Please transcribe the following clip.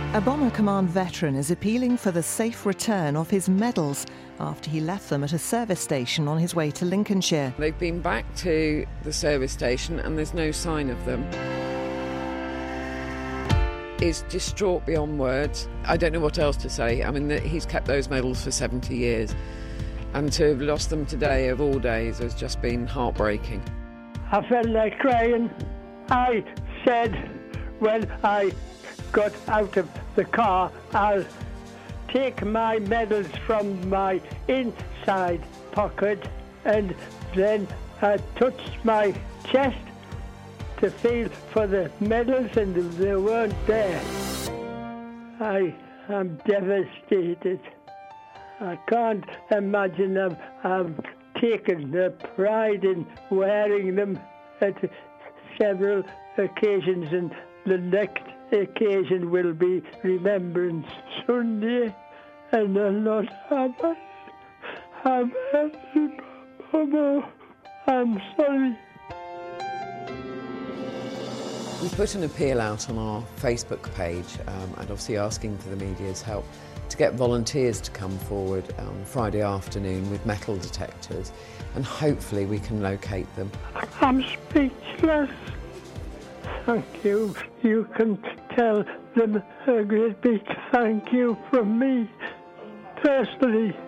A Bomber Command veteran is appealing for the safe return of his medals after he left them at a service station on his way to Lincolnshire. They've been back to the service station and there's no sign of them. He's distraught beyond words. I don't know what else to say. I mean, he's kept those medals for 70 years. And to have lost them today, of all days, has just been heartbreaking. I felt like crying. I said when I got out of the car, I'll take my medals from my inside pocket, and then I touched my chest to feel for the medals, and they weren't there. I am devastated. I can't imagine I've taken the pride in wearing them at several occasions, and the next occasion will be Remembrance Sunday, and I'll not have any more. I'm sorry. We put an appeal out on our Facebook page and obviously asking for the media's help to get volunteers to come forward on Friday afternoon with metal detectors, and hopefully we can locate them. I'm speechless. Thank you. You can tell them a great big thank you from me personally.